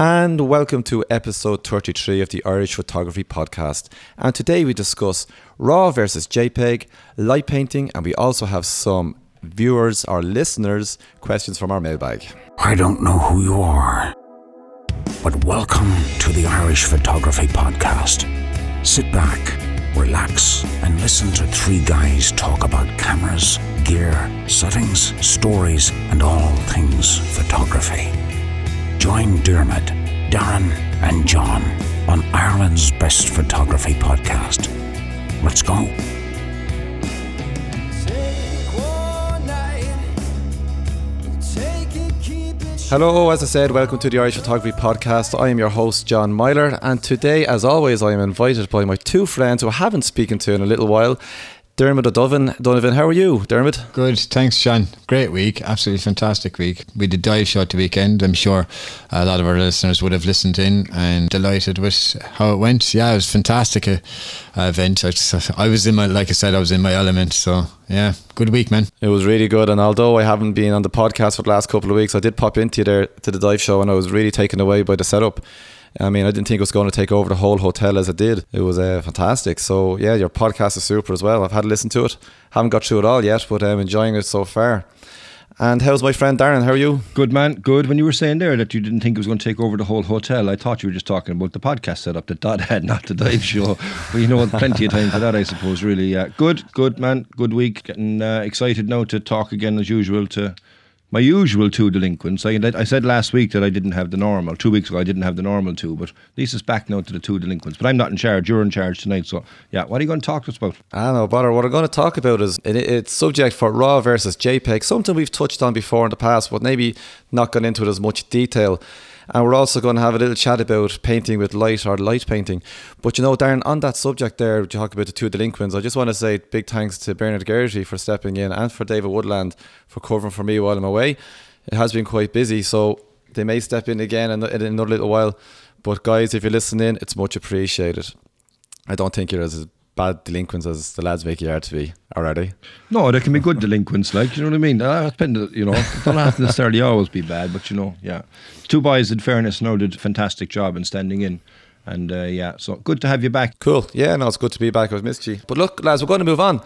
And welcome to episode 33 of the Irish Photography Podcast. And today we discuss RAW versus JPEG, light painting, and we also have some viewers or listeners' questions from our mailbag. I don't know who you are, but welcome to the Irish Photography Podcast. Sit back, relax, and listen to three guys talk about cameras, gear, settings, stories, and all things photography. Join Dermot, Darren, and John on Ireland's Best Photography Podcast. Let's go. Hello, as I said, welcome to the Irish Photography Podcast. I am your host, John Myler, and today, as always, I am invited by my two friends who I haven't spoken to in a little while. Dermot O'Donovan. Donovan, how are you, Dermot? Good, thanks, John. Great week, absolutely fantastic week. We did dive shot the weekend. I'm sure a lot of our listeners would have listened in and delighted with how it went. Yeah, it was a fantastic event. I was in my, like I said, I was in my element. So yeah, good week, man. It was really good, and although I haven't been on the podcast for the last couple of weeks, I did pop into there to the dive show, and I was really taken away by the setup. I mean, I didn't think it was going to take over the whole hotel as it did. It was fantastic. So yeah, your podcast is super as well. I've had to listen to it. Haven't got through it all yet, but I'm enjoying it so far. And how's my friend Darren? How are you? Good, man. Good. When you were saying there that you didn't think it was going to take over the whole hotel, I thought you were just talking about the podcast setup that Dodd had, not the dive show. But you know, plenty of time for that, I suppose, really. Good, man. Good week. Getting excited now to talk again, as usual, to my usual two delinquents. I said last week that I didn't have the normal. 2 weeks ago I didn't have the normal two, but at least it's back now to the two delinquents. But I'm not in charge. You're in charge tonight. So yeah, what are you going to talk to us about? I don't know, Butter. What I'm going to talk about is it's subject for RAW versus JPEG, something we've touched on before in the past, but maybe not gone into it as much detail. And we're also going to have a little chat about painting with light or light painting. But you know, Darren, on that subject there, we talk about the two delinquents. I just want to say big thanks to Bernard Geraghty for stepping in and for David Woodland for covering for me while I'm away. It has been quite busy, so they may step in again in another little while. But guys, if you're listening, it's much appreciated. I don't think you're as bad delinquents as the lads make you out to be, are they? No, there can be good delinquents, like, you know what I mean? You know, it don't have to necessarily always be bad, but you know, yeah. Two boys, in fairness, now did a fantastic job in standing in. And yeah, so good to have you back. Cool. Yeah, no, it's good to be back. I've missed you. But look, lads, we're going to move on.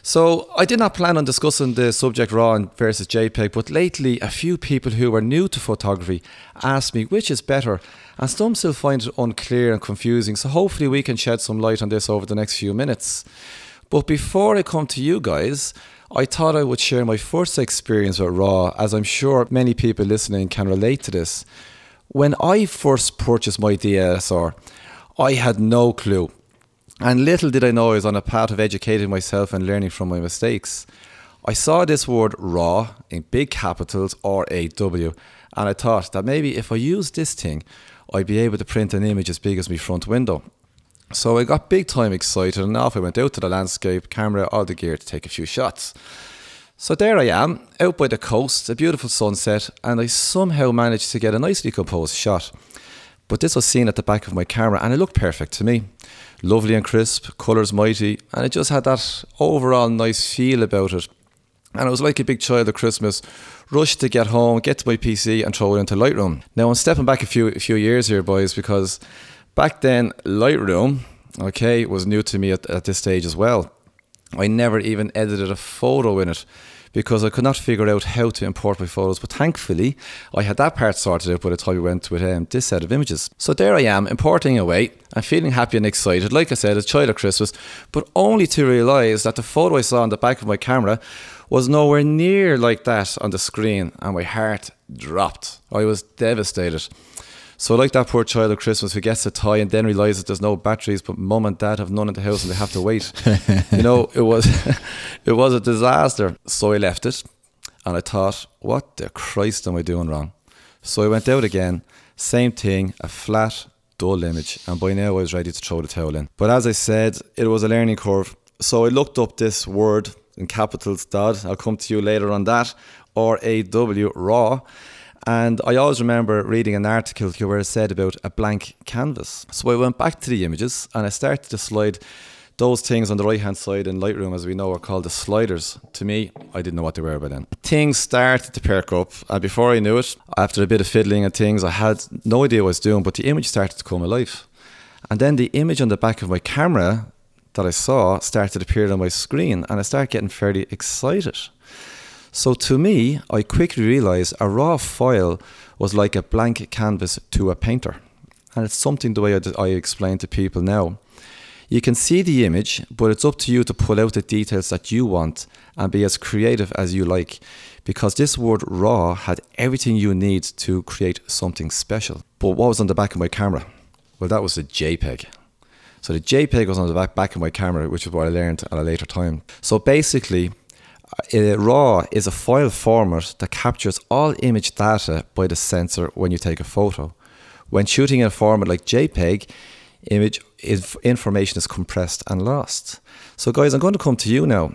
So I did not plan on discussing the subject RAW versus JPEG, but lately a few people who are new to photography asked me which is better, and some still find it unclear and confusing, so hopefully we can shed some light on this over the next few minutes. But before I come to you guys, I thought I would share my first experience with RAW, as I'm sure many people listening can relate to this. When I first purchased my DSLR, I had no clue. And little did I know I was on a path of educating myself and learning from my mistakes. I saw this word RAW in big capitals, R-A-W, and I thought that maybe if I used this thing, I'd be able to print an image as big as my front window. So I got big time excited, and off I went out to the landscape, camera, all the gear to take a few shots. So there I am, out by the coast, a beautiful sunset, and I somehow managed to get a nicely composed shot. But this was seen at the back of my camera, and it looked perfect to me. Lovely and crisp, colours mighty, and it just had that overall nice feel about it. And I was like a big child at Christmas, rushed to get home, get to my PC and throw it into Lightroom. Now I'm stepping back a few years here, boys, because back then Lightroom, okay, was new to me at this stage as well. I never even edited a photo in it, because I could not figure out how to import my photos, but thankfully I had that part sorted out by the time we went with this set of images. So there I am, importing away. I'm feeling happy and excited, like I said, it's child at Christmas, but only to realise that the photo I saw on the back of my camera was nowhere near like that on the screen, and my heart dropped. I was devastated. So like that poor child at Christmas who gets a toy and then realises there's no batteries, but mum and dad have none in the house and they have to wait. You know, it was a disaster. So I left it, and I thought, what the Christ am I doing wrong? So I went out again, same thing, a flat, dull image, and by now I was ready to throw the towel in. But as I said, it was a learning curve. So I looked up this word in capitals, Dodd. I'll come to you later on that, R-A-W, RAW. And I always remember reading an article where it said about a blank canvas. So I went back to the images and I started to slide Those things on the right hand side in Lightroom, as we know, are called the sliders. To me, I didn't know what they were by then. Things started to perk up, and before I knew it, after a bit of fiddling and things, I had no idea what I was doing, but the image started to come alive. And then the image on the back of my camera that I saw started to appear on my screen, and I started getting fairly excited. So to me, I quickly realised a raw file was like a blank canvas to a painter. And it's something the way I explain to people now. You can see the image, but it's up to you to pull out the details that you want and be as creative as you like, because this word raw had everything you need to create something special. But what was on the back of my camera? Well, that was a JPEG. So the JPEG was on the back of my camera, which is what I learned at a later time. So basically, RAW is a file format that captures all image data by the sensor when you take a photo. When shooting in a format like JPEG, information is compressed and lost. So guys, I'm going to come to you now.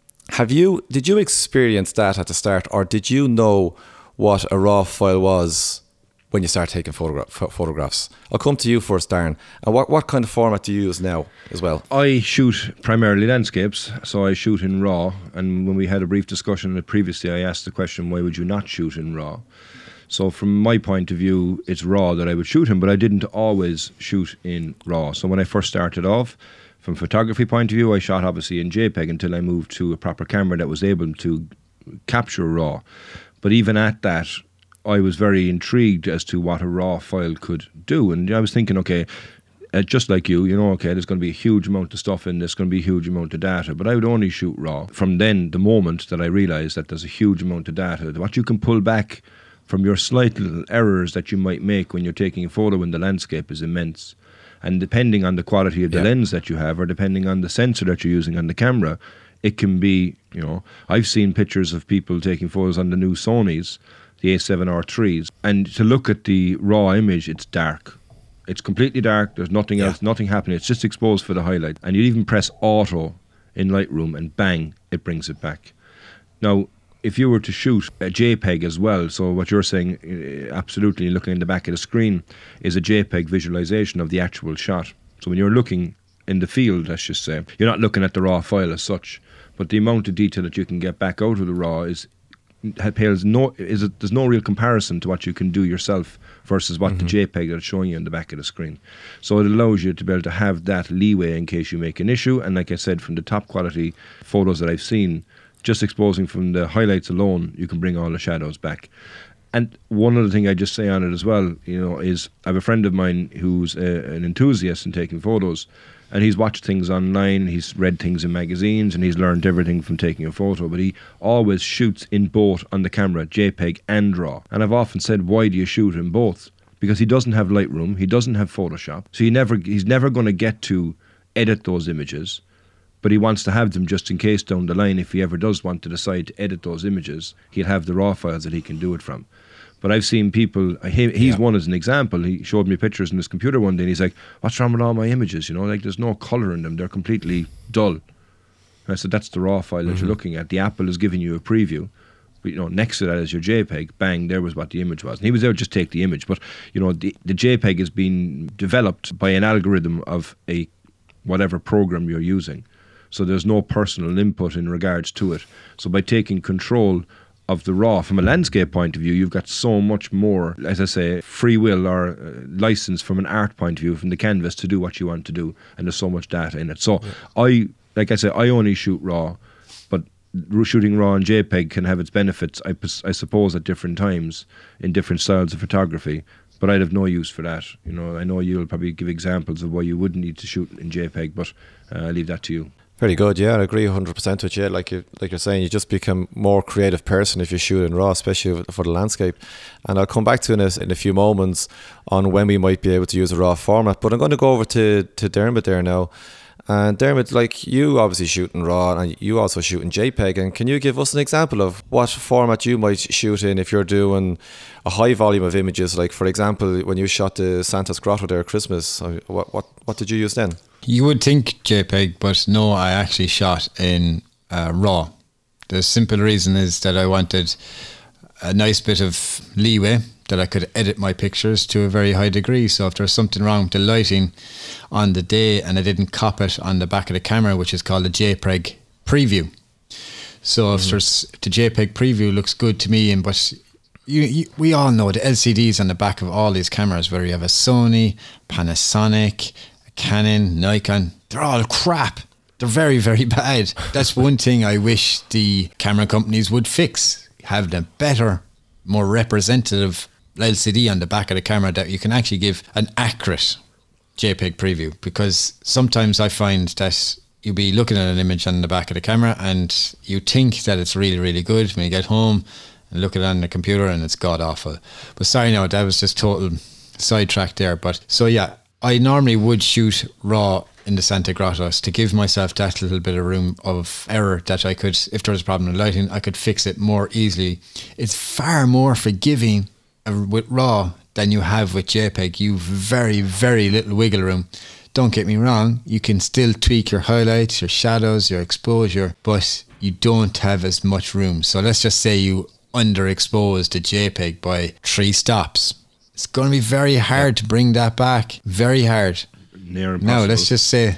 Did you experience that at the start, or did you know what a RAW file was when you start taking photographs? I'll come to you first, Darren. And what kind of format do you use now as well? I shoot primarily landscapes, so I shoot in RAW. And when we had a brief discussion previously, I asked the question, why would you not shoot in RAW? So from my point of view, it's RAW that I would shoot in, but I didn't always shoot in RAW. So when I first started off, from photography point of view, I shot obviously in JPEG until I moved to a proper camera that was able to capture RAW. But even at that, I was very intrigued as to what a RAW file could do. And I was thinking, okay, just like you know, okay, there's going to be a huge amount of stuff in this, going to be a huge amount of data, but I would only shoot RAW. From then, the moment that I realised that there's a huge amount of data, what you can pull back from your slight little errors that you might make when you're taking a photo in the landscape is immense. And depending on the quality of the lens that you have, or depending on the sensor that you're using on the camera, it can be, you know, I've seen pictures of people taking photos on the new Sonys, the A7R3s, and to look at the raw image, it's dark. It's completely dark, there's nothing else, nothing happening, it's just exposed for the highlight. And you even press auto in Lightroom and bang, it brings it back. Now, if you were to shoot a JPEG as well, so what you're saying, absolutely looking in the back of the screen, is a JPEG visualization of the actual shot. So when you're looking in the field, let's just say, you're not looking at the raw file as such, but the amount of detail that you can get back out of the raw there's no real comparison to what you can do yourself versus what the JPEG that's showing you on the back of the screen. So it allows you to be able to have that leeway in case you make an issue. And like I said, from the top quality photos that I've seen, just exposing from the highlights alone, you can bring all the shadows back. And one other thing I just say on it as well, you know, is I have a friend of mine who's an enthusiast in taking photos, and he's watched things online, he's read things in magazines, and he's learned everything from taking a photo, but he always shoots in both on the camera, JPEG and RAW. And I've often said, why do you shoot in both? Because he doesn't have Lightroom, he doesn't have Photoshop, so he's never going to get to edit those images, but he wants to have them just in case down the line, if he ever does want to decide to edit those images, he'll have the RAW files that he can do it from. But I've seen people, he's one as an example, he showed me pictures on his computer one day and he's like, what's wrong with all my images? You know, like there's no colour in them, they're completely dull. And I said, that's the RAW file that you're looking at. The Apple is giving you a preview. But, you know, next to that is your JPEG, bang, there was what the image was. And he was there to just take the image. But, you know, the JPEG is being developed by an algorithm of a whatever program you're using. So there's no personal input in regards to it. So by taking control of the RAW from a landscape point of view, you've got so much more, as I say, free will or license from an art point of view, from the canvas to do what you want to do, and there's so much data in it. So I only shoot RAW, but shooting RAW and JPEG can have its benefits, I suppose, at different times in different styles of photography. But I'd have no use for that. You know, I know you'll probably give examples of why you wouldn't need to shoot in JPEG, but I'll leave that to you. Very good, yeah, I agree 100% with you. Like you're saying, you just become more creative person if you shoot in RAW, especially for the landscape. And I'll come back to in a few moments on when we might be able to use a RAW format. But I'm going to go over to Dermot there now. And Dermot, like you obviously shoot in RAW and you also shoot in JPEG. And can you give us an example of what format you might shoot in if you're doing a high volume of images? Like, for example, when you shot the Santa's Grotto there at Christmas, what did you use then? You would think JPEG, but no, I actually shot in RAW. The simple reason is that I wanted a nice bit of leeway that I could edit my pictures to a very high degree. So if there was something wrong with the lighting on the day and I didn't cop it on the back of the camera, which is called a JPEG preview. So if there's the JPEG preview looks good to me, but we all know the LCDs on the back of all these cameras, whether you have a Sony, Panasonic, a Canon, Nikon, they're all crap. They're very, very bad. That's one thing I wish the camera companies would fix. Have the better, more representative LCD on the back of the camera that you can actually give an accurate JPEG preview. Because sometimes I find that you'll be looking at an image on the back of the camera and you think that it's really, really good when you get home and look at it on the computer and it's god awful. But sorry, no, that was just total sidetrack there. But so yeah, I normally would shoot RAW in the Santa Grottos to give myself that little bit of room of error that I could, if there was a problem with lighting, I could fix it more easily. It's far more forgiving with RAW than you have with JPEG. You've very, very little wiggle room. Don't get me wrong, you can still tweak your highlights, your shadows, your exposure, but you don't have as much room. So let's just say you underexpose the JPEG by 3 stops. It's going to be very hard to bring that back. Very hard. Near impossible. Now, let's just say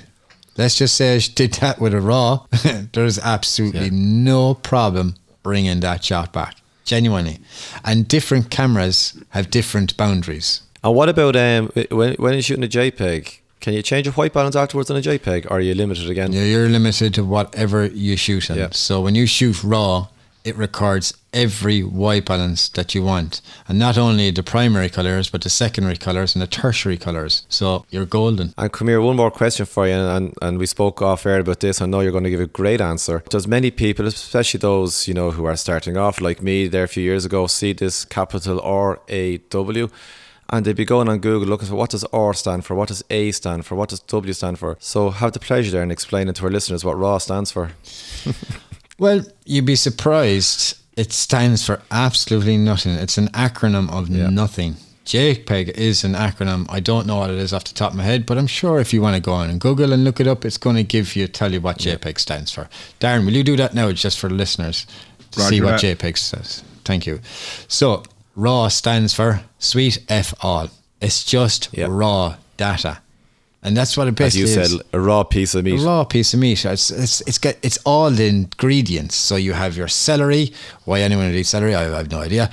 I did that with a RAW. There's absolutely no problem bringing that shot back. Genuinely. And different cameras have different boundaries. And what about when you're shooting a JPEG? Can you change your white balance afterwards on a JPEG, or are you limited again? Yeah, you're limited to whatever you shoot in. Yeah. So when you shoot RAW, it records every white balance that you want. And not only the primary colours, but the secondary colours and the tertiary colours. So you're golden. And come here, one more question for you, and we spoke off air about this. I know you're going to give a great answer. Does many people, especially those, who are starting off like me there a few years ago, see this capital RAW, and they'd be going on Google looking for what does R stand for, what does A stand for, what does W stand for? So have the pleasure there in explaining to our listeners what RAW stands for. Well, you'd be surprised. It stands for absolutely nothing. It's an acronym of nothing. JPEG is an acronym. I don't know what it is off the top of my head, but I'm sure if you want to go on and Google and look it up, it's going to tell you what JPEG stands for. Darren, will you do that now just for the listeners to see what JPEG says? Thank you. So, RAW stands for Sweet F All. It's just raw data. And that's what it basically is. As you said, a raw piece of meat. A raw piece of meat. It's all the ingredients. So you have your celery. Why anyone would eat celery, I have no idea.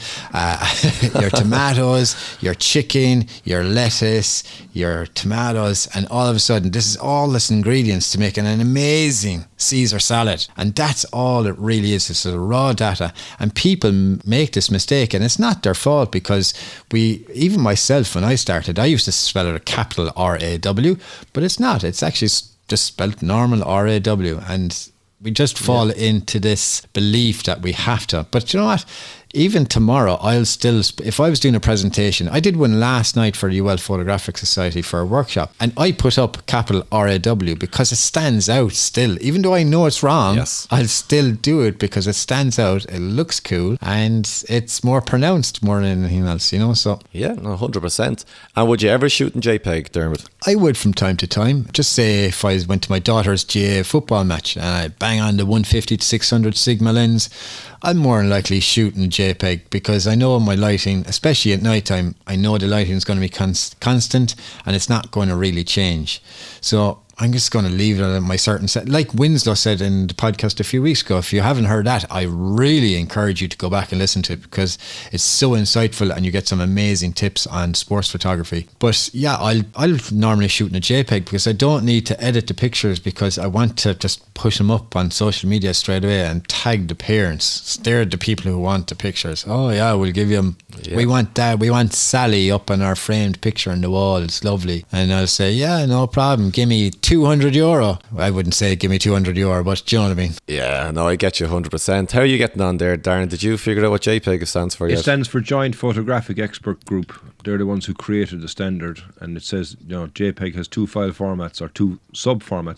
Your tomatoes, your chicken, your lettuce, your tomatoes, and all of a sudden, this is all this ingredients to make an amazing Caesar salad. And that's all it really is. It's a raw data. And people make this mistake, and it's not their fault, because even myself, when I started, I used to spell it a capital RAW, but it's not. It's actually just spelled normal RAW, and we just fall into this belief that we have to. But you know what? Even tomorrow, I'll still, if I was doing a presentation, I did one last night for the UL Photographic Society for a workshop, and I put up capital RAW because it stands out still. Even though I know it's wrong, I'll still do it because it stands out, it looks cool, and it's more pronounced more than anything else, So yeah, no, 100%. And would you ever shoot in JPEG, Dermot? I would from time to time. Just say if I went to my daughter's GA football match and I bang on the 150 to 600 Sigma lens, I'm more than likely shooting JPEG, because I know my lighting, especially at night time, I know the lighting is going to be constant and it's not going to really change. So I'm just going to leave it at my certain set. Like Winslow said in the podcast a few weeks ago, if you haven't heard that, I really encourage you to go back and listen to it, because it's so insightful and you get some amazing tips on sports photography. But yeah, I'll normally shoot in a JPEG because I don't need to edit the pictures, because I want to just push them up on social media straight away and tag the parents. They're the people who want the pictures. Oh yeah, we'll give you them. Yeah. We want that. We want Sally up on our framed picture on the wall. It's lovely. And I'll say, yeah, no problem. Give me €200. I wouldn't say give me €200, but do you know what I mean? Yeah, no, I get you 100%. How are you getting on there, Darren? Did you figure out what JPEG stands for yet? It stands for Joint Photographic Expert Group. They're the ones who created the standard, and it says, JPEG has 2 file formats, or 2 sub-formats,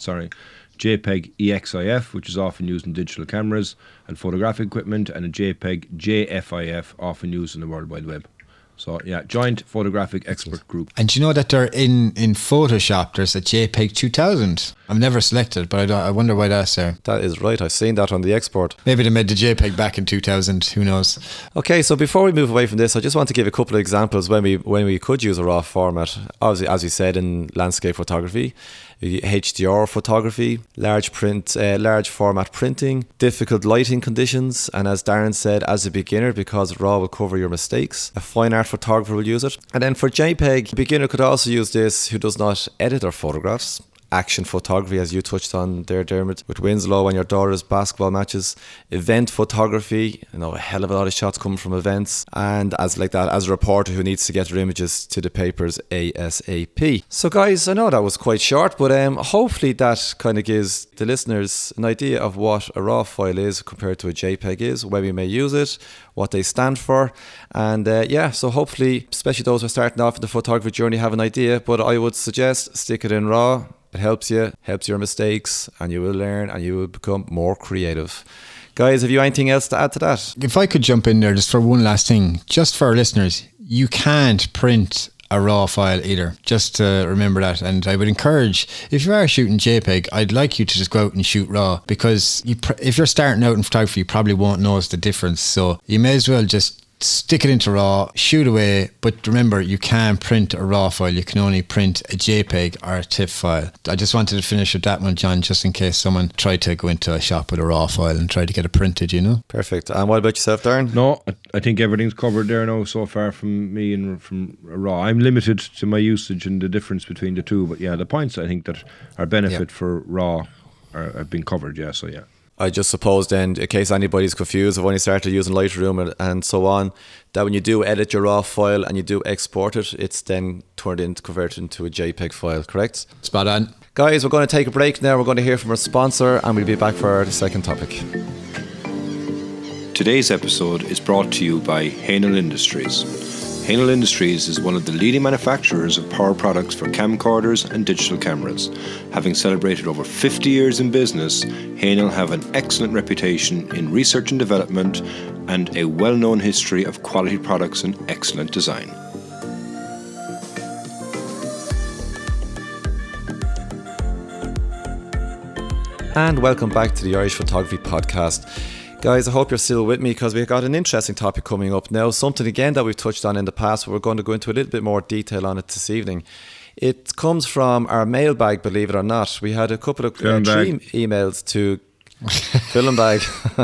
JPEG EXIF, which is often used in digital cameras and photographic equipment, and a JPEG JFIF, often used in the World Wide Web. So yeah, Joint Photographic Expert Group. And do you know that they're in Photoshop, there's a JPEG 2000? I've never selected, but I wonder why that's there. That is right. I've seen that on the export. Maybe they made the JPEG back in 2000. Who knows? Okay, so before we move away from this, I just want to give a couple of examples when we could use a RAW format. Obviously, as we said, in landscape photography, HDR photography, large format printing, difficult lighting conditions, and as Darren said, as a beginner, because RAW will cover your mistakes, a fine art photographer will use it. And then for JPEG, a beginner could also use this who does not edit their photographs. Action photography, as you touched on there, Dermot, with Winslow and your daughter's basketball matches. Event photography, a hell of a lot of shots coming from events. And as a reporter who needs to get their images to the papers ASAP. So guys, I know that was quite short, but hopefully that kind of gives the listeners an idea of what a RAW file is compared to a JPEG is, where we may use it, what they stand for. And so hopefully, especially those who are starting off in the photography journey, have an idea. But I would suggest stick it in RAW. It helps your mistakes, and you will learn and you will become more creative. Guys, have you anything else to add to that? If I could jump in there just for one last thing, just for our listeners, you can't print a RAW file either. Just to remember that. And I would encourage, if you are shooting JPEG, I'd like you to just go out and shoot RAW, because if you're starting out in photography, you probably won't notice the difference. So you may as well just stick it into RAW, shoot away, but remember, you can't print a RAW file. You can only print a JPEG or a TIFF file. I just wanted to finish with that one, John, just in case someone tried to go into a shop with a RAW file and try to get it printed, Perfect. And what about yourself, Darren? No, I think everything's covered there now so far from me and from RAW. I'm limited to my usage and the difference between the two, but the points I think that are benefit for RAW have been covered, so yeah. I just suppose then, in case anybody's confused of when you started using Lightroom and so on, that when you do edit your RAW file and you do export it, it's then converted into a JPEG file, correct? Spot on. Guys, we're going to take a break now. We're going to hear from our sponsor and we'll be back for the second topic. Today's episode is brought to you by Haenel Industries. Haenel Industries is one of the leading manufacturers of power products for camcorders and digital cameras. Having celebrated over 50 years in business, Haenel have an excellent reputation in research and development and a well-known history of quality products and excellent design. And welcome back to the Irish Photography Podcast. Guys, I hope you're still with me, because we've got an interesting topic coming up now. Something again that we've touched on in the past, but we're going to go into a little bit more detail on it this evening. It comes from our mailbag, believe it or not. We had a couple of 3 emails to film bag.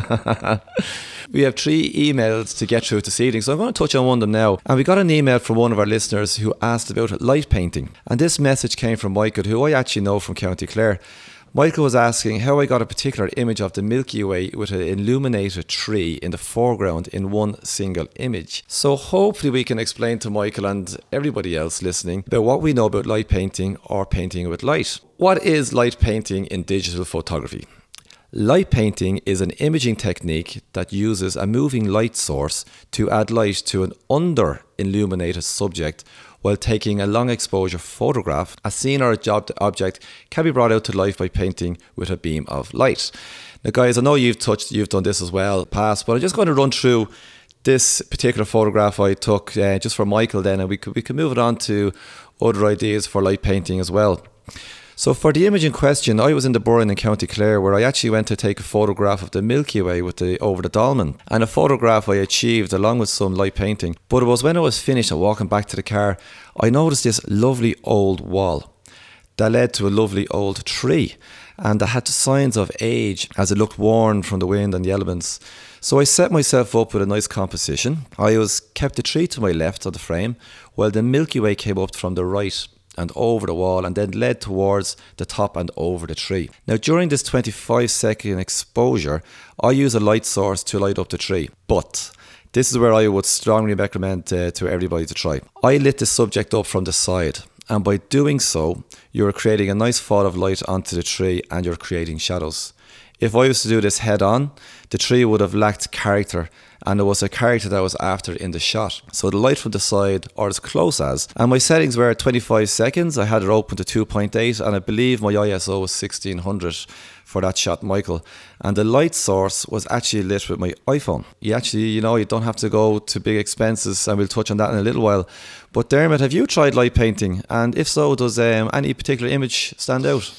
We have 3 emails to get through this evening, so I'm going to touch on one of them now. And we got an email from one of our listeners who asked about light painting. And this message came from Michael, who I actually know from County Clare. Michael was asking how I got a particular image of the Milky Way with an illuminated tree in the foreground in one single image. So hopefully we can explain to Michael and everybody else listening about what we know about light painting or painting with light. What is light painting in digital photography? Light painting is an imaging technique that uses a moving light source to add light to an under-illuminated subject while taking a long exposure photograph. A scene or object can be brought out to life by painting with a beam of light. Now guys, I know you've done this as well past, but I'm just going to run through this particular photograph I took just for Michael then, and we can move it on to other ideas for light painting as well. So for the image in question, I was in the Burren in County Clare, where I actually went to take a photograph of the Milky Way over the dolmen, and a photograph I achieved along with some light painting. But it was when I was finished and walking back to the car, I noticed this lovely old wall that led to a lovely old tree, and that had signs of age as it looked worn from the wind and the elements. So I set myself up with a nice composition. I kept the tree to my left of the frame, while the Milky Way came up from the right and over the wall, and then led towards the top and over the tree. Now during this 25-second exposure, I use a light source to light up the tree, but this is where I would strongly recommend to everybody to try. I lit the subject up from the side, and by doing so, you're creating a nice fall of light onto the tree and you're creating shadows. If I was to do this head on, the tree would have lacked character, and it was a character that was after in the shot. So the light from the side, or as close as, and my settings were 25 seconds, I had it open to 2.8, and I believe my ISO was 1600 for that shot, Michael. And the light source was actually lit with my iPhone. You actually, you don't have to go to big expenses, and we'll touch on that in a little while. But Dermot, have you tried light painting? And if so, does any particular image stand out?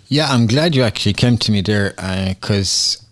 Yeah, I'm glad you actually came to me there, because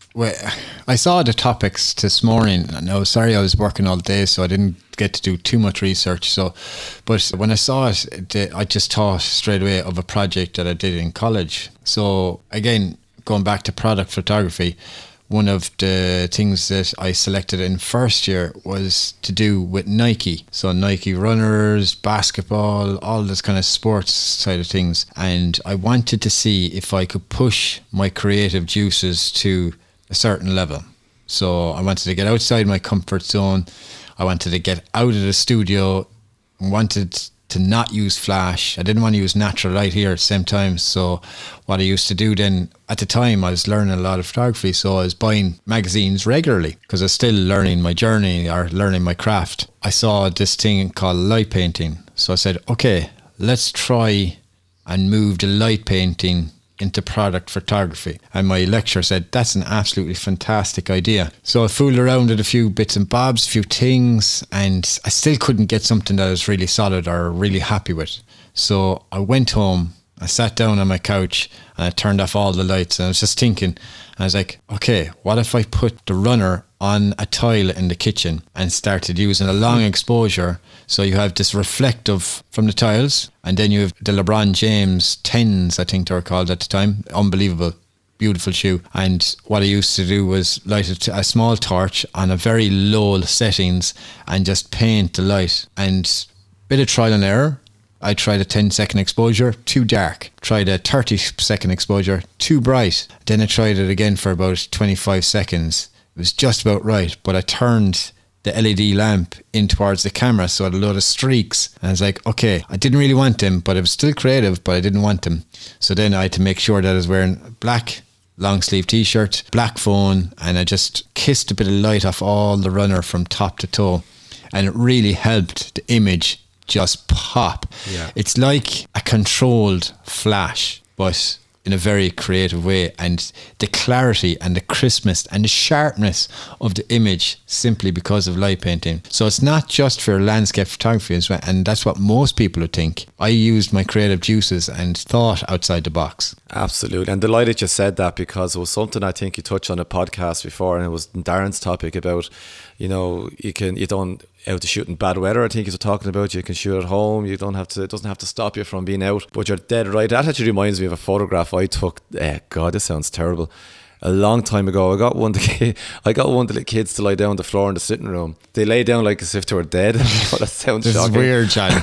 I saw the topics this morning, and I was sorry I was working all day, so I didn't get to do too much research. But when I saw it, I just thought straight away of a project that I did in college. So again, going back to product photography, one of the things that I selected in first year was to do with Nike. So Nike runners, basketball, all this kind of sports side of things. And I wanted to see if I could push my creative juices to a certain level. So I wanted to get outside my comfort zone. I wanted to get out of the studio. I wanted to not use flash. I didn't want to use natural light here at the same time. So what I used to do then, at the time I was learning a lot of photography, so I was buying magazines regularly because I was still learning my journey or learning my craft. I saw this thing called light painting. So I said, okay, let's try and move the light painting into product photography. And my lecturer said, that's an absolutely fantastic idea. So I fooled around with a few bits and bobs, a few things, and I still couldn't get something that I was really solid or really happy with. So I went home, I sat down on my couch and I turned off all the lights, and I was just thinking, I was like, okay, what if I put the runner on a tile in the kitchen and started using a long exposure, so you have this reflective from the tiles, and then you have the LeBron James 10s, I think they were called at the time, unbelievable, beautiful shoe. And what I used to do was light a small torch on a very low settings and just paint the light, and bit of trial and error. I tried a 10-second exposure, too dark. Tried a 30-second exposure, too bright. Then I tried it again for about 25 seconds. It was just about right, but I turned the LED lamp in towards the camera, so I had a load of streaks. And I was like, okay, I didn't really want them, but it was still creative, but I didn't want them. So then I had to make sure that I was wearing a black long sleeve t-shirt, black phone, and I just kissed a bit of light off all the runner from top to toe. And it really helped the image just pop. Yeah. It's like a controlled flash, but in a very creative way, and the clarity and the crispness and the sharpness of the image simply because of light painting. So it's not just for landscape photography as well, and that's what most people would think. I used my creative juices and thought outside the box. Absolutely. And delighted you said that, because it was something I think you touched on a podcast before, and it was Darren's topic about, you don't out to shoot in bad weather. I think he's talking about you can shoot at home. You don't have to. It doesn't have to stop you from being out. But you're dead right. That actually reminds me of a photograph I took. God, this sounds terrible. A long time ago, I got one of the kids to lie down on the floor in the sitting room. They lay down like as if they were dead. That sounds this shocking. Is weird, John.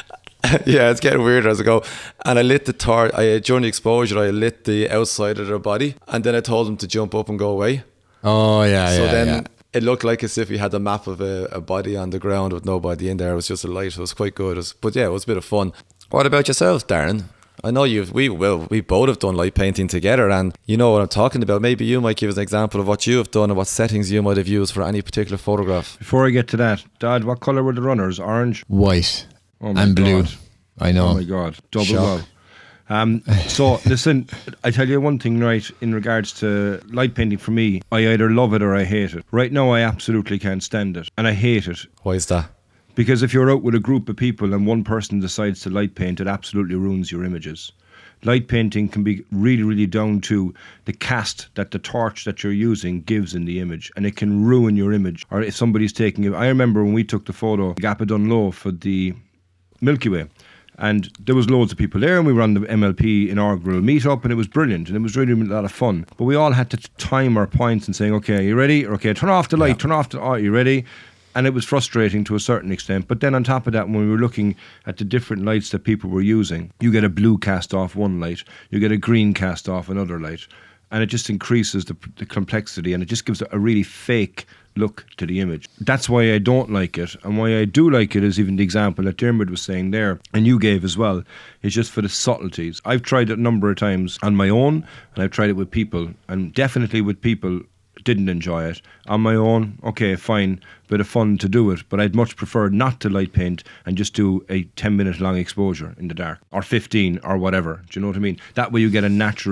Yeah, it's getting weirder as I go. And I lit the torch. During the exposure, I lit the outside of their body, and then I told them to jump up and go away. Oh yeah. So then it looked like as if we had a map of a body on the ground with nobody in there. It was just a light. It was quite good. But yeah, it was a bit of fun. What about yourself, Darren? I know we both have done light painting together, and you know what I'm talking about. Maybe you might give us an example of what you have done and what settings you might have used for any particular photograph. Before I get to that, Dad, what colour were the runners? Orange? White. Oh my and blue. God. I know. Oh my God. Double Shock. well. So listen, I tell you one thing, right, in regards to light painting for me, I either love it or I hate it. Right now I absolutely can't stand it, and I hate it. Why is that? Because if you're out with a group of people and one person decides to light paint, it absolutely ruins your images. Light painting can be really, really down to the cast that the torch that you're using gives in the image, and it can ruin your image. Or if somebody's taking it, I remember when we took the photo, Gap of Dunlow for the Milky Way, and there was loads of people there, and we were on the MLP inaugural meetup, and it was brilliant, and it was really a lot of fun. But we all had to time our points and saying, okay, are you ready? Okay, turn off the light, turn off the, are you ready? And it was frustrating to a certain extent. But then on top of that, when we were looking at the different lights that people were using, you get a blue cast off one light, you get a green cast off another light, and it just increases the complexity, and it just gives a really fake look to the image. That's why I don't like it, and why I do like it is even the example that Dermot was saying there, and you gave as well, is just for the subtleties. I've tried it a number of times on my own, and I've tried it with people, and definitely with people didn't enjoy it. On my own, okay, fine, bit of fun to do it, but I'd much prefer not to light paint and just do a 10-minute long exposure in the dark, or 15 or whatever. Do you know what I mean? That way you get a natural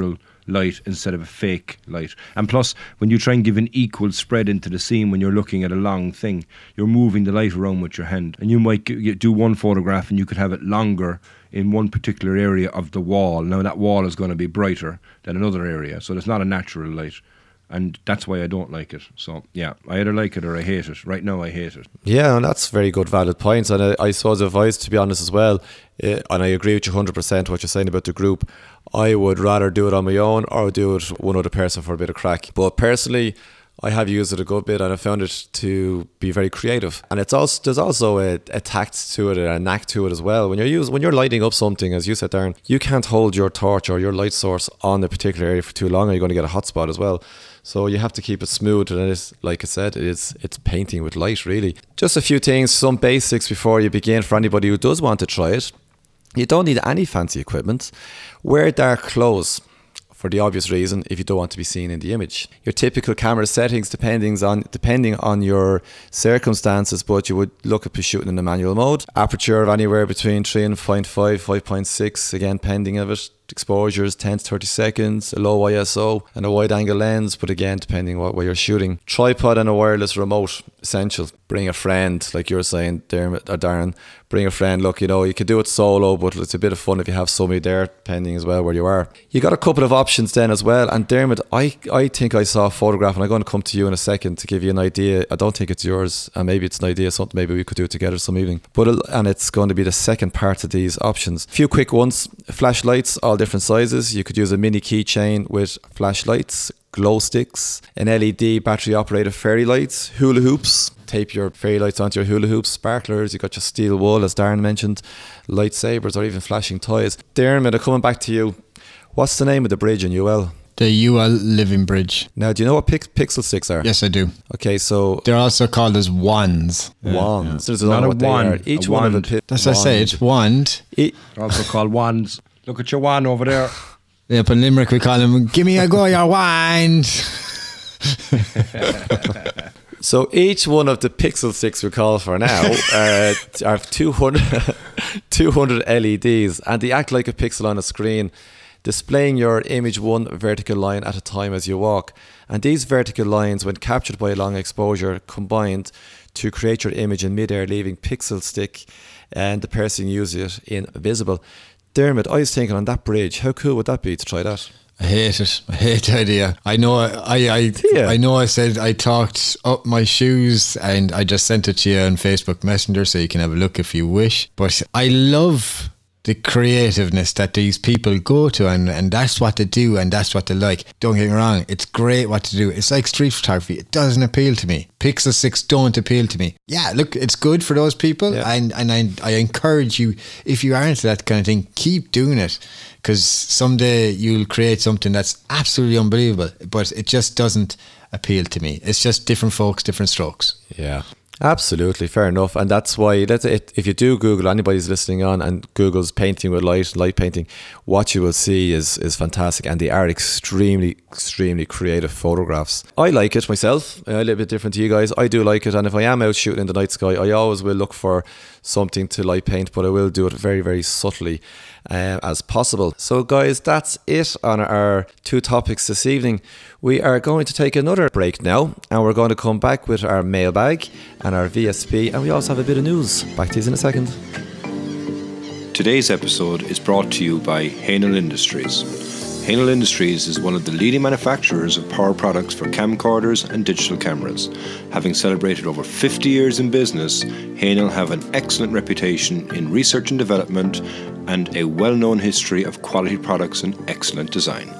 light instead of a fake light. And plus, when you try and give an equal spread into the scene when you're looking at a long thing, you're moving the light around with your hand. And you might do one photograph and you could have it longer in one particular area of the wall. Now that wall is going to be brighter than another area, so it's not a natural light. And that's why I don't like it. So, yeah, I either like it or I hate it. Right now, I hate it. Yeah, and that's very good, valid points. And I suppose advice, to be honest, as well, and I agree with you 100% what you're saying about the group. I would rather do it on my own or do it one other person for a bit of crack. But personally, I have used it a good bit and I found it to be very creative. And it's also there's also a tact to it, a knack to it as well. When you're lighting up something, as you said, Darren, you can't hold your torch or your light source on a particular area for too long, or you're going to get a hot spot as well. So you have to keep it smooth, and it's, like I said, it's painting with light, really. Just a few things, some basics before you begin for anybody who does want to try it. You don't need any fancy equipment. Wear dark clothes, for the obvious reason, if you don't want to be seen in the image. Your typical camera settings, depending on your circumstances, but you would look at shooting in the manual mode. Aperture of anywhere between 3.5, 5.6, again, pending of it. Exposures 10 to 30 seconds, a low ISO and a wide angle lens, but again depending what way you're shooting. Tripod and a wireless remote, essential. Bring a friend, like you were saying, Dermot or Darren. Bring a friend. Look, you could do it solo, but it's a bit of fun if you have somebody there, depending as well where you are. You got a couple of options then as well. And Dermot, I think I saw a photograph, and I'm going to come to you in a second to give you an idea. I don't think it's yours, and maybe it's an idea, something maybe we could do together some evening. And it's going to be the second part of these options. A few quick ones. Flashlights, all different sizes. You could use a mini keychain with flashlights, glow sticks, an LED battery operated fairy lights, hula hoops. Tape your fairy lights onto your hula hoops, sparklers. You got your steel wool, as Darren mentioned, lightsabers, or even flashing toys. Dermot, coming back to you. What's the name of the bridge in UL? The UL Living Bridge. Now, do you know what pixel sticks are? Yes, I do. Okay, so they're also called as wands. Wands. Yeah. Not a wand. Each one of it. That's what I say. It's wand. They're also called wands. Look at your wand over there. Yeah, up in Limerick we call them, give me a go, your wand. So each one of the pixel sticks we call for now are 200 LEDs, and they act like a pixel on a screen, displaying your image one vertical line at a time as you walk. And these vertical lines, when captured by a long exposure, combined to create your image in midair, leaving pixel stick and the person using it invisible. Dermot, I was thinking on that bridge, how cool would that be to try that? I hate it. I hate the idea. I know I said I talked up my shoes and I just sent it to you on Facebook Messenger so you can have a look if you wish. But I love the creativeness that these people go to, and that's what they do and that's what they like. Don't get me wrong, it's great what to do. It's like street photography. It doesn't appeal to me. Pixel 6 don't appeal to me. Yeah, look, it's good for those people, yeah. and I encourage you, if you are into that kind of thing, keep doing it, because someday you'll create something that's absolutely unbelievable, but it just doesn't appeal to me. It's just different folks, different strokes. Yeah. Absolutely, fair enough. And that's why if you do Google, anybody's listening on and Google's painting with light painting, what you will see is fantastic, and they are extremely creative photographs. I like it myself. A little bit different to you guys. I do like it, and if I am out shooting in the night sky, I always will look for something to light paint, but I will do it very, very subtly as possible. So guys, that's it on our two topics this evening. We are going to take another break now, and we're going to come back with our mailbag and our VSP, and we also have a bit of news. Back to you in a second. Today's episode is brought to you by Haenel Industries. Haenel Industries is one of the leading manufacturers of power products for camcorders and digital cameras. Having celebrated over 50 years in business, Haenel have an excellent reputation in research and development and a well-known history of quality products and excellent design.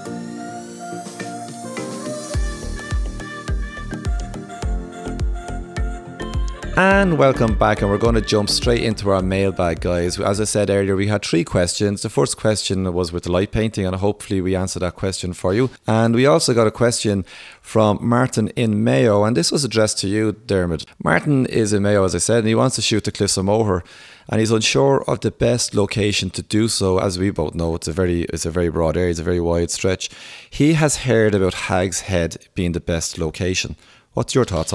And welcome back, and we're going to jump straight into our mailbag, guys. As I said earlier, we had 3 questions. The first question was with the light painting, and hopefully we answered that question for you. And we also got a question from Martin in Mayo, and this was addressed to you, Dermot. Martin is in Mayo, as I said, and he wants to shoot the Cliffs of Moher, and he's unsure of the best location to do so. As we both know, it's a very broad area, it's a very wide stretch. He has heard about Hag's Head being the best location. What's your thoughts on that?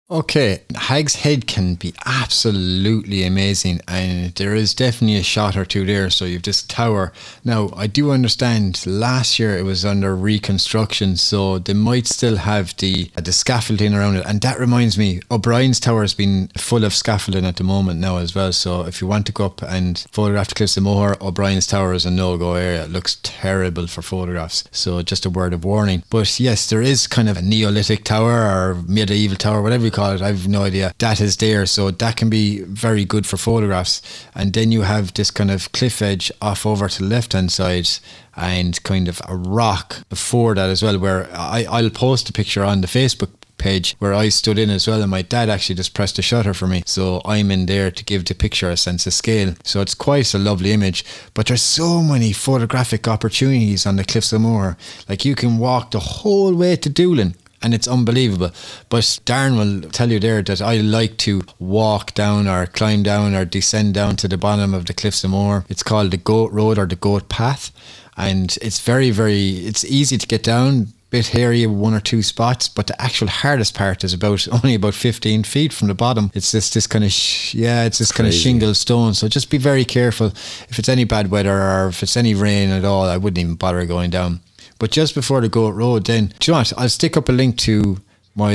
Okay, Hag's Head can be absolutely amazing, and there is definitely a shot or two there. So you've this tower. Now, I do understand last year it was under reconstruction, so they might still have the scaffolding around it. And that reminds me, O'Brien's Tower has been full of scaffolding at the moment now as well. So if you want to go up and photograph the Cliffs of Moher, O'Brien's Tower is a no-go area. It looks terrible for photographs. So just a word of warning. But yes, there is kind of a Neolithic tower or medieval tower, whatever you call it. I've no idea. That is there, so that can be very good for photographs. And then you have this kind of cliff edge off over to the left hand side, and kind of a rock before that as well, where I'll post a picture on the Facebook page where I stood in as well, and my dad actually just pressed the shutter for me, so I'm in there to give the picture a sense of scale. So it's quite a lovely image, but there's so many photographic opportunities on the Cliffs of Moher. Like, you can walk the whole way to Doolin and it's unbelievable. But Darren will tell you there that I like to walk down or climb down or descend down to the bottom of the Cliffs of Moher. It's called the Goat Road or the Goat Path, and it's very, it's easy to get down. Bit hairy, one or two spots, but the actual hardest part is only about 15 feet from the bottom. It's just this kind of kind of shingle stone. So just be very careful. If it's any bad weather or if it's any rain at all, I wouldn't even bother going down. But just before the Goat Road, then, do you know what? I'll stick up a link to my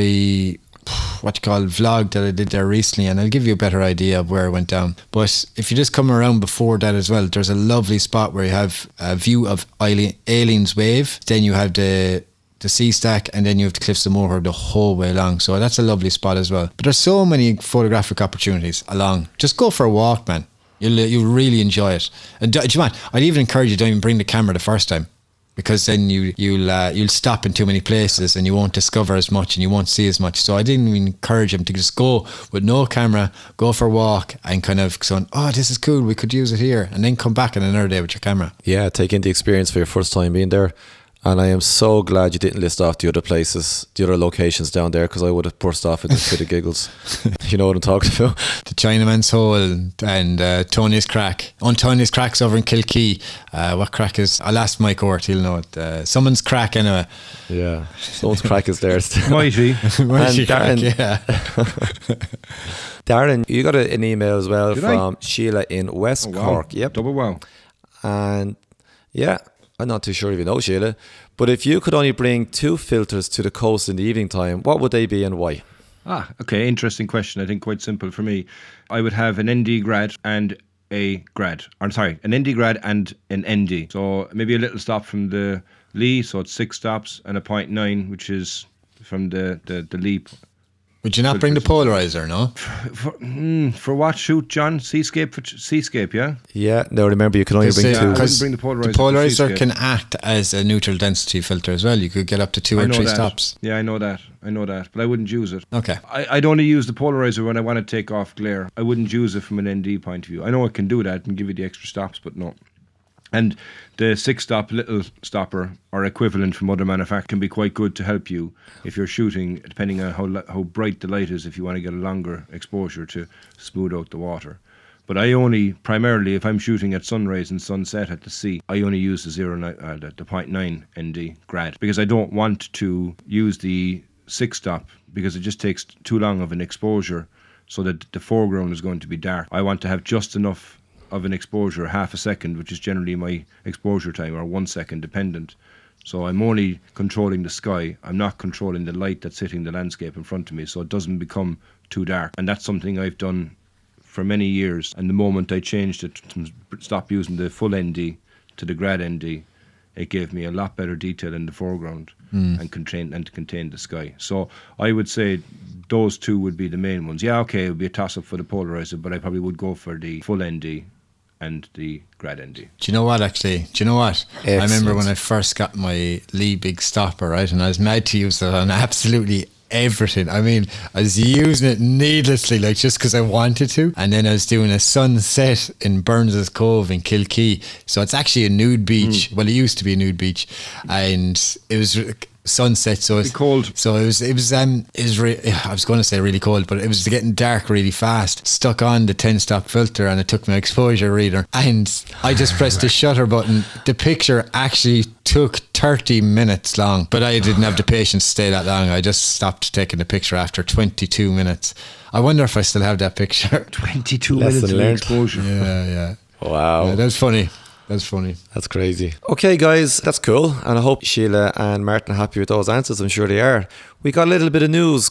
vlog that I did there recently, and I'll give you a better idea of where I went down. But if you just come around before that as well, there's a lovely spot where you have a view of Eileen's Wave. Then you have the sea stack, and then you have the Cliffs of Moher the whole way along. So that's a lovely spot as well. But there's so many photographic opportunities along. Just go for a walk, man. You'll really enjoy it. And do you know what? I'd even encourage you to don't even bring the camera the first time, because then you'll stop in too many places and you won't discover as much and you won't see as much. So I didn't even encourage him to just go with no camera, go for a walk and kind of going, oh, this is cool, we could use it here, and then come back on another day with your camera. Yeah, take in the experience for your first time being there. And I am so glad you didn't list off the other places, the other locations down there, because I would have burst off into a bit of giggles. You know what I'm talking about? The Chinaman's Hole and Tony's Crack. On Tony's Crack's over in Kilkee. What crack is? I'll ask Mike Orr, he'll know it. Someone's crack anyway. Yeah, someone's crack is there still. Mighty. Mighty crack, yeah. Darren, you got an email as well from Sheila in West Cork. Yep. Double wow. And yeah, I'm not too sure if you know Sheila, but if you could only bring 2 filters to the coast in the evening time, what would they be and why? Okay, interesting question. I think quite simple for me. I would have an ND grad and an ND grad and an ND. So maybe a little stop from the Lee, so it's 6 stops, and a 0.9, which is from the Lee. Would you not bring the polarizer, no? For what shoot, John? Seascape, yeah? Yeah, no, remember you can only bring 2. I wouldn't bring the polarizer. The polarizer can act as a neutral density filter as well. You could get up to 2 or 3 stops. Yeah, I know that, but I wouldn't use it. Okay. I'd only use the polarizer when I want to take off glare. I wouldn't use it from an ND point of view. I know it can do that and give you the extra stops, but no. And the 6-stop little stopper or equivalent from other manufacturers can be quite good to help you if you're shooting, depending on how bright the light is, if you want to get a longer exposure to smooth out the water. But I only, primarily, if I'm shooting at sunrise and sunset at the sea, I only use the 0.9 ND grad, because I don't want to use the 6-stop because it just takes too long of an exposure so that the foreground is going to be dark. I want to have just enough of an exposure, half a second, which is generally my exposure time, or 1 second dependent. So I'm only controlling the sky. I'm not controlling the light that's hitting the landscape in front of me, so it doesn't become too dark. And that's something I've done for many years. And the moment I changed it to stop using the full ND to the grad ND, it gave me a lot better detail in the foreground and contain the sky. So I would say those 2 would be the main ones. Yeah, okay, it would be a toss-up for the polarizer, but I probably would go for the full ND and the grad ND. Do you know what, actually? Do you know what? Excellent. I remember when I first got my Lee big stopper, right? And I was mad to use it on absolutely everything. I mean, I was using it needlessly, like just because I wanted to. And then I was doing a sunset in Burns' Cove in Kilkee. So it's actually a nude beach. Well, it used to be a nude beach. And it was sunset, so it's cold. So it was I was going to say really cold, but it was getting dark really fast. Stuck on the 10-stop filter, and it took my exposure reader, and I just pressed the shutter button. The picture actually took 30 minutes long, but I didn't have the patience to stay that long. I just stopped taking the picture after 22 minutes. I wonder if I still have that picture. 22 minutes of exposure. Yeah. Wow. Yeah, that was funny. That's funny. That's crazy. Okay, guys, that's cool. And I hope Sheila and Martin are happy with those answers. I'm sure they are. We got a little bit of news.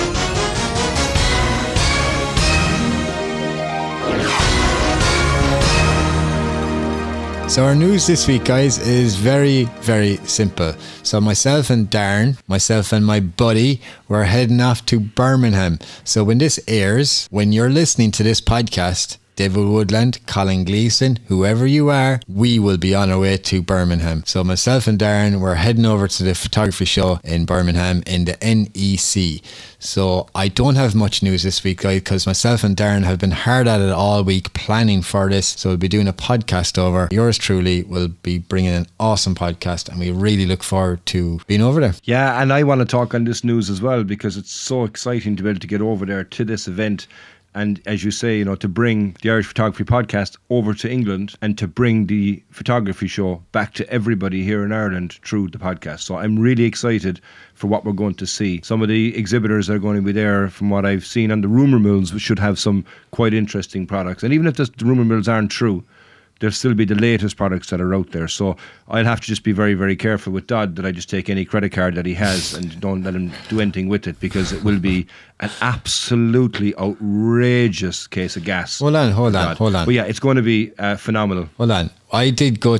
So our news this week, guys, is very, very simple. So myself and Darren, myself and my buddy, we're heading off to Birmingham. So when this airs, when you're listening to this podcast, David Woodland, Colin Gleeson, whoever you are, we will be on our way to Birmingham. So myself and Darren, we're heading over to the photography show in Birmingham in the NEC. So I don't have much news this week, guys, because myself and Darren have been hard at it all week planning for this. So we'll be doing a podcast over. Yours truly will be bringing an awesome podcast, and we really look forward to being over there. Yeah, and I want to talk on this news as well, because it's so exciting to be able to get over there to this event. And as you say, to bring the Irish Photography Podcast over to England, and to bring the photography show back to everybody here in Ireland through the podcast. So I'm really excited for what we're going to see. Some of the exhibitors that are going to be there, from what I've seen on the rumour mills, we should have some quite interesting products. And even if the rumour mills aren't true, there'll still be the latest products that are out there. So I'll have to just be very, very careful with Dodd that I just take any credit card that he has and don't let him do anything with it, because it will be an absolutely outrageous case of gas. Hold on. But yeah, it's going to be phenomenal. Hold on. I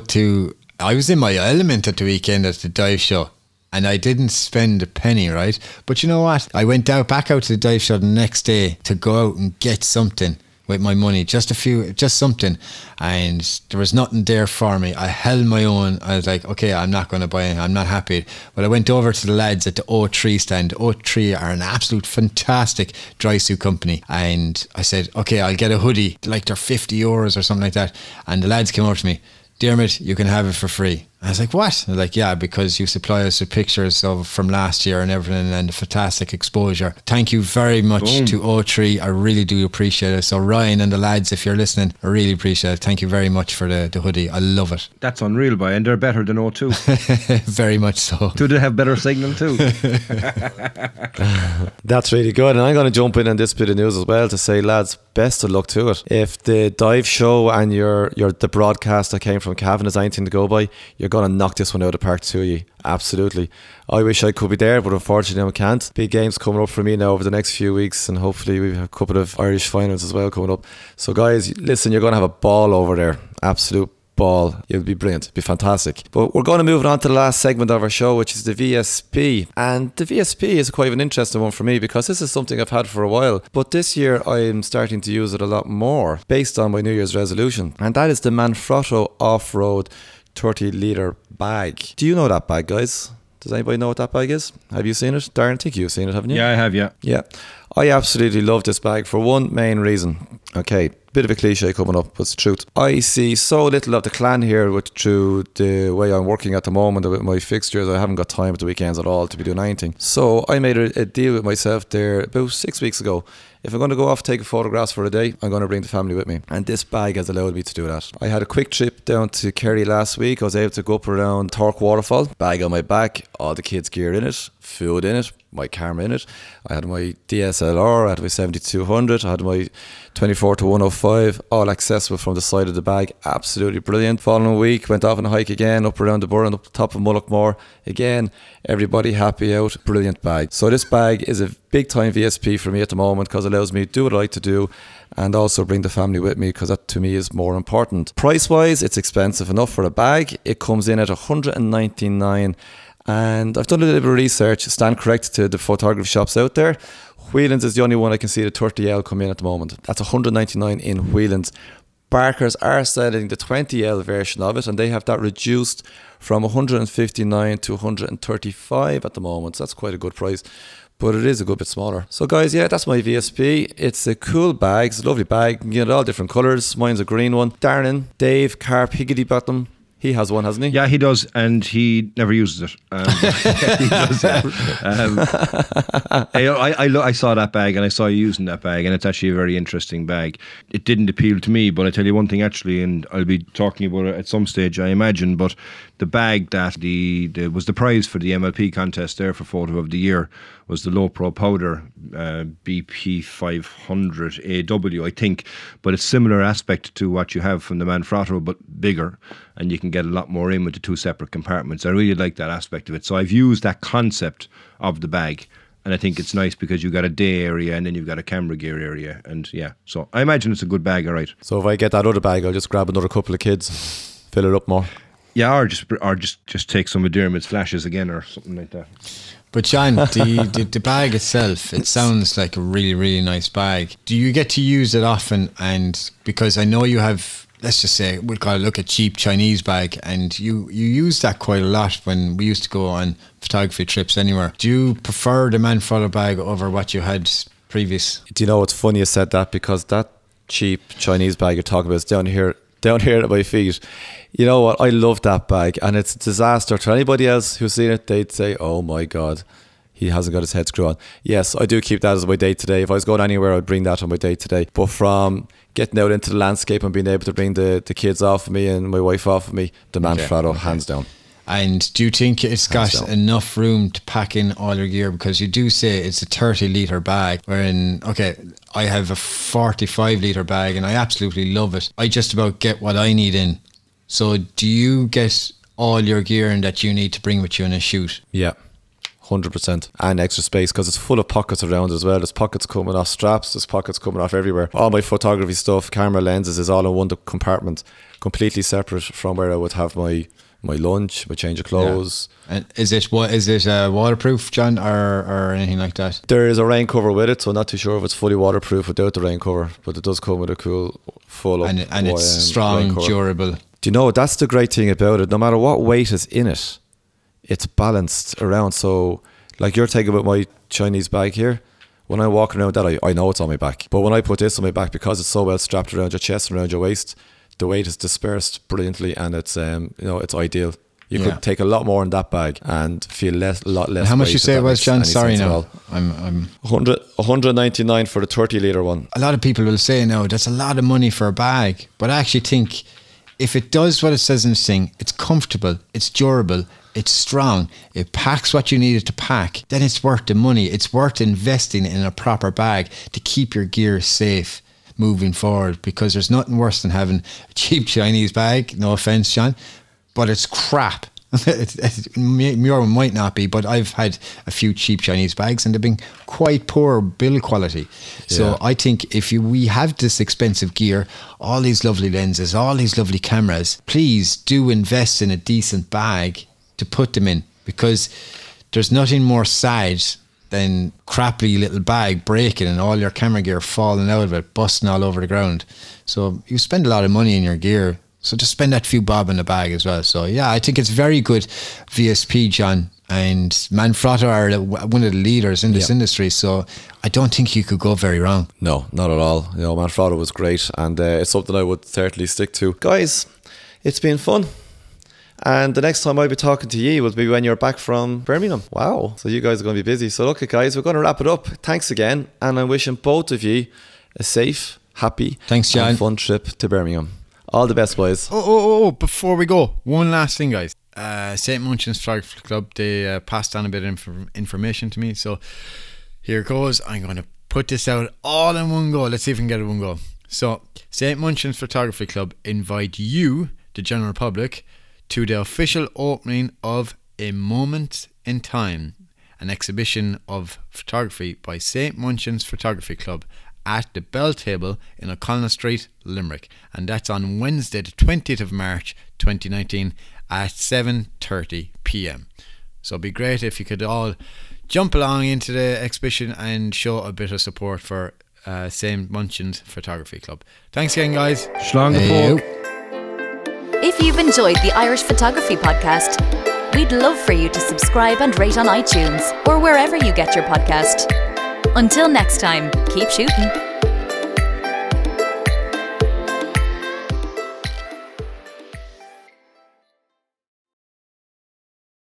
was in my element at the weekend at the dive show, and I didn't spend a penny, right? But you know what? I went back out to the dive show the next day to go out and get something with my money, just something, and there was nothing there for me. I held my own. I was like, okay, I'm not going to buy it. I'm not happy. But I went over to the lads at the O3 stand. O3 are an absolute fantastic dry suit company, and I said, okay, I'll get a hoodie, like they're €50 or something like that. And the lads came over to me, Dermot, you can have it for free. I was like, what? They're like, yeah, because you supply us with pictures from last year and everything, and the fantastic exposure. Thank you very much to O3. I really do appreciate it. So Ryan and the lads, if you're listening, I really appreciate it. Thank you very much for the hoodie. I love it. That's unreal, boy. And they're better than O2. Very much so. Do they have better signal too? That's really good. And I'm going to jump in on this bit of news as well to say, lads, best of luck to it. If the dive show and the broadcast that came from Cavan is anything to go by, you're going to knock this one out of the park to you. Absolutely. I wish I could be there, but unfortunately I can't. Big games coming up for me now over the next few weeks, and hopefully we have a couple of Irish finals as well coming up. So guys, listen, you're going to have a ball over there. Absolute ball. It'll be brilliant. It'll be fantastic. But we're going to move on to the last segment of our show, which is the VSP. And the VSP is quite an interesting one for me, because this is something I've had for a while, but this year I'm starting to use it a lot more based on my New Year's resolution, and that is the Manfrotto Off-Road 30 litre bag. Do you know that bag, guys? Does anybody know what that bag is? Have you seen it? Darren, I think you've seen it, haven't you? Yeah, I have, yeah. Yeah. I absolutely love this bag for one main reason. Okay, bit of a cliche coming up, but it's the truth. I see so little of the clan here through the way I'm working at the moment with my fixtures. I haven't got time at the weekends at all to be doing anything. So I made a deal with myself there about 6 weeks ago. If I'm going to go off taking photographs for a day, I'm going to bring the family with me. And this bag has allowed me to do that. I had a quick trip down to Kerry last week. I was able to go up around Torque Waterfall, bag on my back, all the kids' gear in it, food in it, my camera in it. I had my DSLR, I had my 7200, I had my 24-105, all accessible from the side of the bag. Absolutely brilliant. Following week, went off on a hike again, up around the Burren, up the top of Mullaghmore. Again, everybody happy out. Brilliant bag. So this bag is a big time VSP for me at the moment, because it allows me to do what I like to do and also bring the family with me, because that to me is more important. Price wise, it's expensive enough for a bag. It comes in at $199, and I've done a little bit of research. Stand correct to the photography shops out there. Whelan's is the only one I can see the 30L come in at the moment. That's $199 in Whelan's. Barker's are selling the 20L version of it, and they have that reduced from $159 to $135 at the moment. So that's quite a good price, but it is a good bit smaller. So guys, yeah, that's my VSP. It's a cool bag. It's a lovely bag. You can get it all different colours. Mine's a green one. Darren, Dave, Carp, Higgity Bottom, He has one, hasn't he? Yeah, he does, and he never uses it. He does, yeah. I saw that bag, and I saw you using that bag, and it's actually a very interesting bag. It didn't appeal to me, but I tell you one thing actually, and I'll be talking about it at some stage, I imagine. But the bag that was the prize for the MLP contest there for Photo of the Year was the Low Pro Powder BP 500 AW, I think. But it's similar aspect to what you have from the Manfrotto, but bigger, and you can get a lot more in with the 2 separate compartments. I really like that aspect of it. So I've used that concept of the bag, and I think it's nice because you've got a day area and then you've got a camera gear area, and yeah, so I imagine it's a good bag, all right. So if I get that other bag, I'll just grab another couple of kids, fill it up more. Yeah, or just take some of Dermot's flashes again or something like that. But John, the bag itself, it sounds like a really, really nice bag. Do you get to use it often? And because I know you have, let's just say, we'll call it a cheap Chinese bag, and you use that quite a lot when we used to go on photography trips anywhere. Do you prefer the Manfrotto bag over what you had previous? Do you know what's funny you said that? Because that cheap Chinese bag you're talking about is down here at my feet. You know what? I love that bag, and it's a disaster to anybody else who's seen it. They'd say, "Oh my God, he hasn't got his head screwed on." Yes, I do keep that as my day today. If I was going anywhere, I'd bring that on my day today. But from getting out into the landscape and being able to bring the kids off of me and my wife off of me, the Manfrotto, hands down. And do you think it's got enough room to pack in all your gear? Because you do say it's a 30-litre bag, wherein, okay, I have a 45-litre bag and I absolutely love it. I just about get what I need in. So do you get all your gear in that you need to bring with you in a shoot? Yeah, 100%. And extra space, because it's full of pockets around as well. There's pockets coming off straps, there's pockets coming off everywhere. All my photography stuff, camera lenses, is all in one compartment, completely separate from where I would have my lunch, my change of clothes. Yeah. And is it waterproof, John, or anything like that? There is a rain cover with it, so I'm not too sure if it's fully waterproof without the rain cover, but it does come with a cool full up and it's strong, durable. Do you know, that's the great thing about it. No matter what weight is in it, it's balanced around. So like you're taking with my Chinese bag here, when I walk around that, I know it's on my back. But when I put this on my back, because it's so well strapped around your chest and around your waist, the weight is dispersed brilliantly, and it's it's ideal. You could take a lot more in that bag and feel a lot less. How much you say it was, John? Sorry, no, I'm 199 for the 30-litre one. A lot of people will say, no, that's a lot of money for a bag, but I actually think if it does what it says in the thing, it's comfortable, it's durable, it's strong, it packs what you need it to pack, then it's worth the money. It's worth investing in a proper bag to keep your gear safe moving forward, because there's nothing worse than having a cheap Chinese bag, no offense, John, but it's crap. Your might not be, but I've had a few cheap Chinese bags and they've been quite poor build quality. So I think if we have this expensive gear, all these lovely lenses, all these lovely cameras, please do invest in a decent bag to put them in, because there's nothing more sad than crappy little bag breaking and all your camera gear falling out of it, busting all over the ground. So you spend a lot of money in your gear, so just spend that few bob in the bag as well. So yeah, I think it's very good VSP, John, and Manfrotto are one of the leaders in this industry, so I don't think you could go very wrong. No, not at all. You know, Manfrotto was great, and it's something I would certainly stick to. Guys, it's been fun. And the next time I'll be talking to you will be when you're back from Birmingham. Wow. So you guys are going to be busy. So look, guys, we're going to wrap it up. Thanks again. And I'm wishing both of you a safe, happy, thanks, John, and fun trip to Birmingham. All the best, boys. Oh, before we go, one last thing, guys. St. Munchin's Photography Club, they passed on a bit of information to me. So here it goes. I'm going to put this out all in one go. Let's see if we can get it in one go. So St. Munchin's Photography Club invite you, the general public, to the official opening of A Moment in Time, an exhibition of photography by St. Munchin's Photography Club at the Bell Table in O'Connell Street, Limerick. And that's on Wednesday the 20th of March 2019 at 7:30 p.m. So it'd be great if you could all jump along into the exhibition and show a bit of support for St. Munchin's Photography Club. Thanks again, guys. Schlong the folk. If you've enjoyed the Irish Photography Podcast, we'd love for you to subscribe and rate on iTunes or wherever you get your podcast. Until next time, keep shooting.